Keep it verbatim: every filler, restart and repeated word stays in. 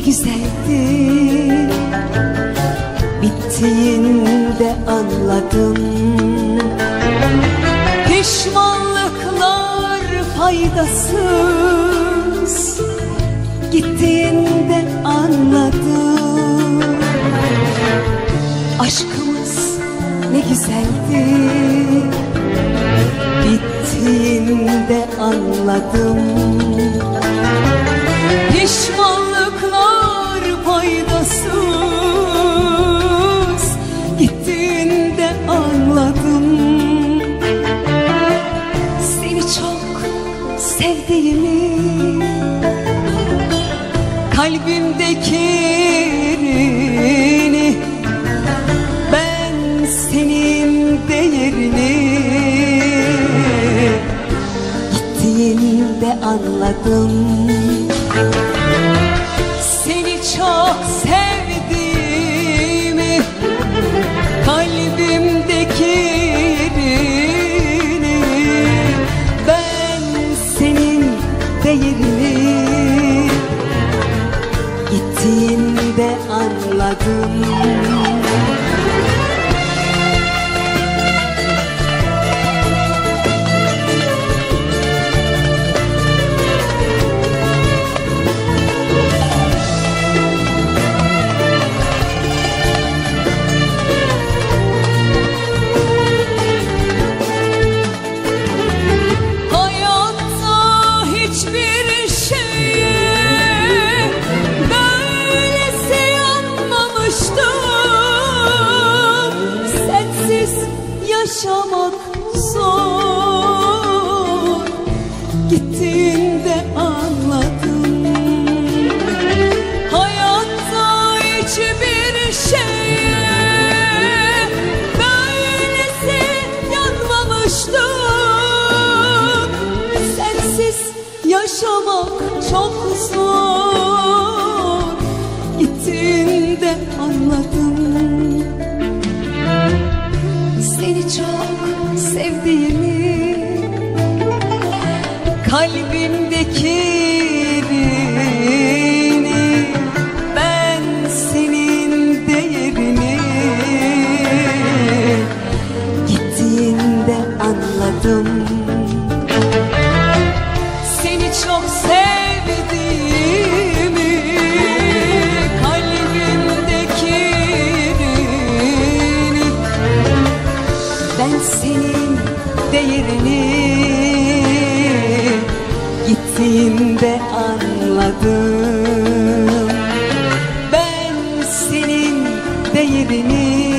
güzeldi. Bittiğinde anladım. Pişmanlıklar faydasız, gittiğinde anladım. Aşkımız ne güzeldi. Bittiğinde anladım. Pişmanlıklar faydasız, gittiğinde anladım. Seni çok sevdiğimi, kalbimdeki yerini, ben senin değerini gittiğinde anladım. Seni çok sevdiğimi, kalbimdeki yerini, ben senin değerini gittiğinde anladım. Yaşamak zor, gittiğinde anladım. Hayatta hiçbir şeye böylesi yanmamıştım. Sensiz yaşamak çok zor, gittiğinde anladım. Seni çok sevdiğimi, kalbimdeki yerini, ben senin değerini gittiğinde anladım. Seni çok sevdiğimi, kalbimdeki yerini, ben senin değerini gittiğinde anladım. Ben senin değerini